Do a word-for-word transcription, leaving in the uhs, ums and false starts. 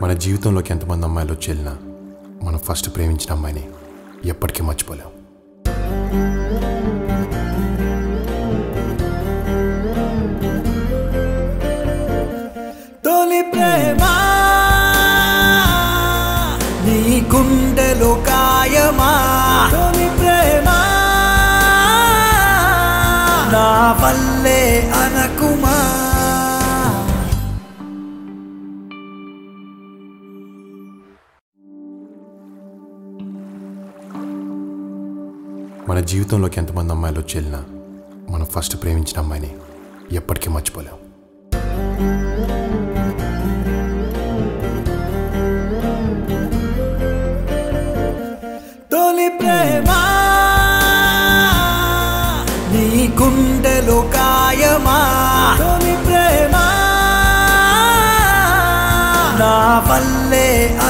మన జీవితంలోకి ఎంతమంది అమ్మాయిలు వచ్చి వెళ్ళినా మనం ఫస్ట్ ప్రేమించిన అమ్మాయిని ఎప్పటికీ మర్చిపోలేం. తొలి ప్రేమ నీ గుండెలో కాయమా, తొలి ప్రేమ నా వల్లే అనకుమా. మన జీవితంలోకి ఎంతమంది అమ్మాయిలు వచ్చి వెళ్ళినా మనం ఫస్ట్ ప్రేమించిన అమ్మాయిని ఎప్పటికీ మర్చిపోలేం. తొలి ప్రేమ నీ గుండెలో కాయమా, తొలి ప్రేమ నా వల్లే